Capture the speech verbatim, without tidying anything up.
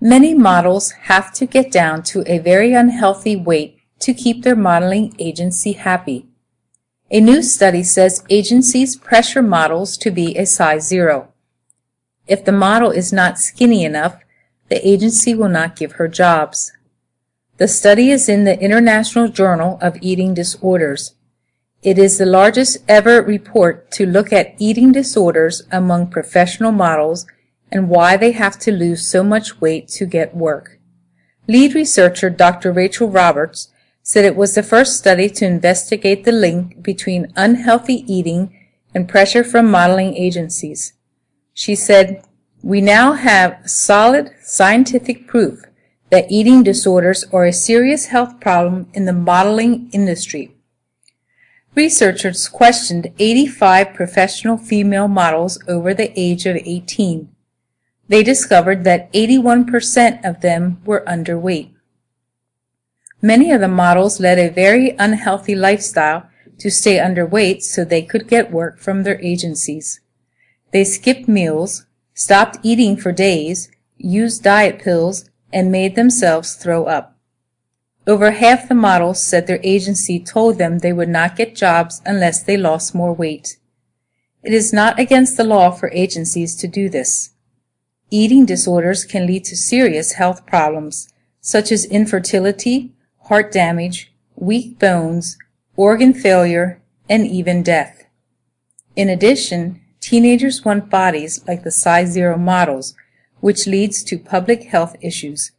Many models have to get down to a very unhealthy weight to keep their modeling agency happy. A new study says agencies pressure models to be a size zero. If the model is not skinny enough, the agency will not give her jobs. The study is in the International Journal of Eating Disorders. It is the largest ever report to look at eating disorders among professional models and why they have to lose so much weight to get work. Lead researcher Doctor Rachel Roberts said it was the first study to investigate the link between unhealthy eating and pressure from modeling agencies. She said, "We now have solid scientific proof that eating disorders are a serious health problem in the modeling industry." Researchers questioned eighty-five professional female models over the age of eighteen. They discovered that eighty-one percent of them were underweight. Many of the models led a very unhealthy lifestyle to stay underweight so they could get work from their agencies. They skipped meals, stopped eating for days, used diet pills, and made themselves throw up. Over half the models said their agency told them they would not get jobs unless they lost more weight. It is not against the law for agencies to do this. Eating disorders can lead to serious health problems, such as infertility, heart damage, weak bones, organ failure, and even death. In addition, teenagers want bodies like the size zero models, which leads to public health issues.